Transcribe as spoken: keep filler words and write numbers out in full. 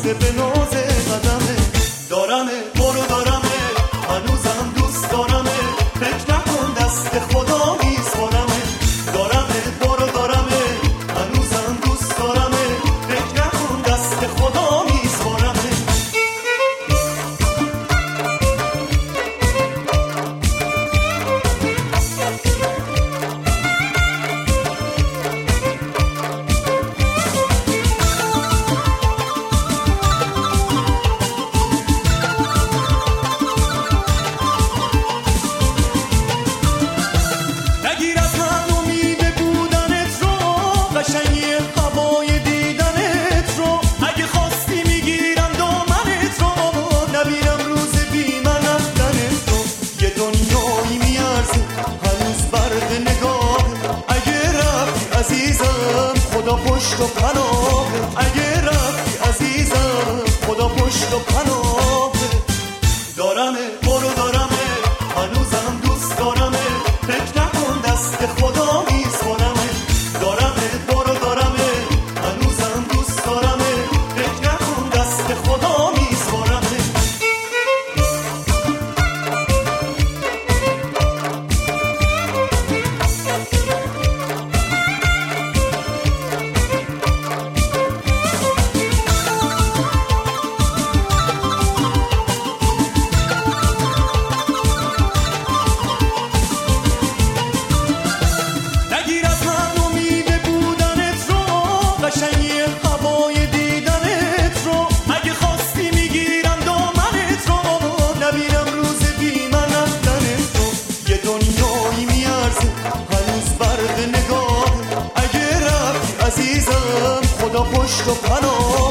میرسه به ناز قدمه. دارمه برو دارمه هنوزم دوست دارمه، فکر نکن دست خدا میسپارمه. دارمه برو دارمه هنوزم دوست دارمه، فکر نکن دست خدا میسپارمه. خدا پشت و پناه، اگه رفتی عزیزم خدا پشت و پناه. دارمه برو دارمه هنوزم دوست دارمه، فکر نکن دست خدا میسپارمه. دارمه برو دارمه هنوزم دوست دارمه، فکر نکن دست خدا میسپارمه. خدا پشت و پناه.